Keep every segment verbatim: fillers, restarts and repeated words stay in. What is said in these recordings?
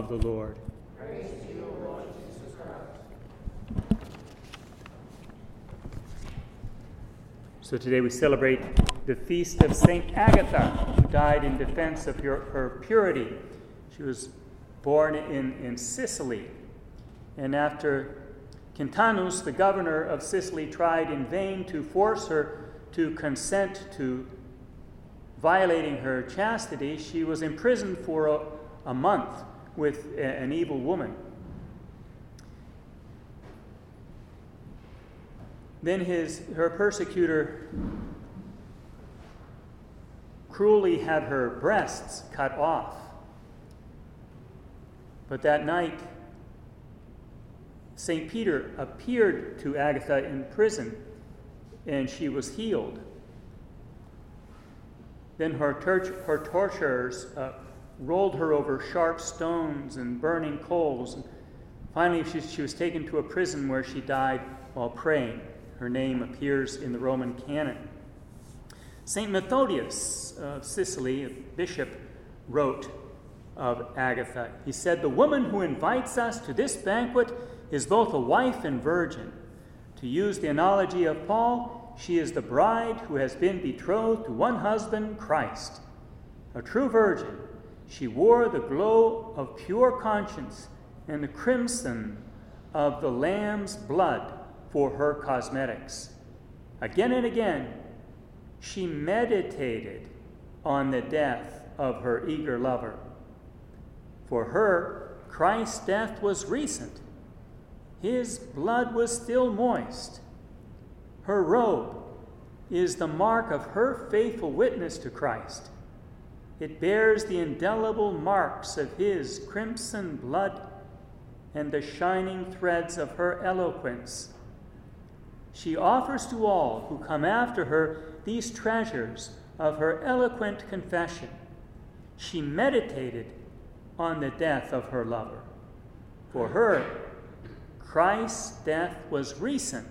of the Lord. Praise to you, O Lord Jesus Christ. So today we celebrate the feast of Saint Agatha, who died in defense of her, her purity. She was born in, in Sicily, and after Quintanus, the governor of Sicily, tried in vain to force her to consent to violating her chastity, she was imprisoned for a, a month with a, an evil woman. Then his her persecutor cruelly had her breasts cut off. But that night, Saint Peter appeared to Agatha in prison, and she was healed. Then her, tor- her torturers uh, rolled her over sharp stones and burning coals. And finally, she, she was taken to a prison where she died while praying. Her name appears in the Roman canon. Saint Methodius of Sicily, a bishop, wrote of Agatha. He said, "The woman who invites us to this banquet is both a wife and virgin. To use the analogy of Paul, she is the bride who has been betrothed to one husband, Christ. A true virgin, she wore the glow of pure conscience and the crimson of the Lamb's blood for her cosmetics. Again and again, she meditated on the death of her eager lover. For her, Christ's death was recent. His blood was still moist. Her robe is the mark of her faithful witness to Christ. It bears the indelible marks of his crimson blood and the shining threads of her eloquence. She offers to all who come after her these treasures of her eloquent confession. She meditated on the death of her lover. For her, Christ's death was recent.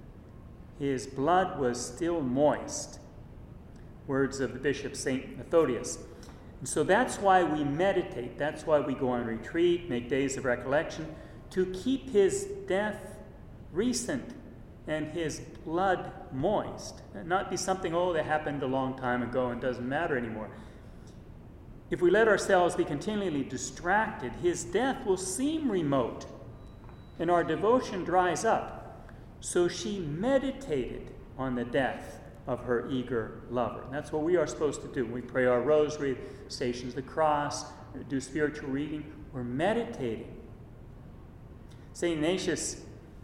His blood was still moist." Words of the Bishop Saint Methodius. And so that's why we meditate. That's why we go on retreat, make days of recollection, to keep his death recent and his blood moist. And not be something, oh, that happened a long time ago and doesn't matter anymore. If we let ourselves be continually distracted, his death will seem remote, and our devotion dries up. So she meditated on the death of her eager lover. And that's what we are supposed to do. We pray our rosary, stations the cross, do spiritual reading. We're meditating. Saint Ignatius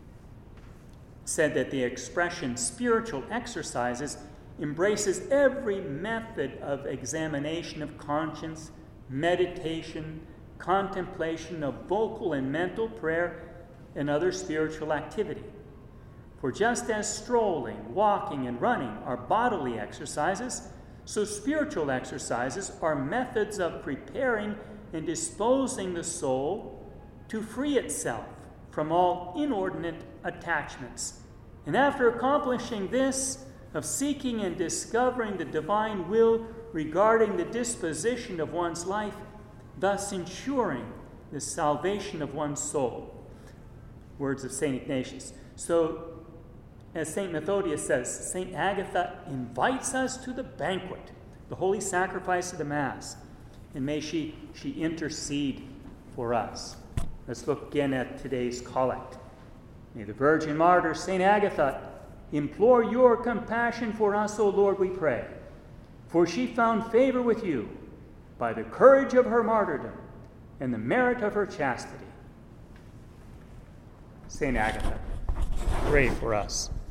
said that the expression spiritual exercises embraces every method of examination of conscience, meditation, contemplation of vocal and mental prayer, and other spiritual activity. For just as strolling, walking, and running are bodily exercises, so spiritual exercises are methods of preparing and disposing the soul to free itself from all inordinate attachments. And after accomplishing this, of seeking and discovering the divine will regarding the disposition of one's life, thus ensuring the salvation of one's soul. Words of Saint Ignatius. So, as Saint Methodius says, Saint Agatha invites us to the banquet, the holy sacrifice of the Mass, and may she, she intercede for us. Let's look again at today's collect. May the Virgin Martyr, Saint Agatha, implore your compassion for us, O Lord, we pray. For she found favor with you by the courage of her martyrdom and the merit of her chastity. Saint Agatha, pray for us.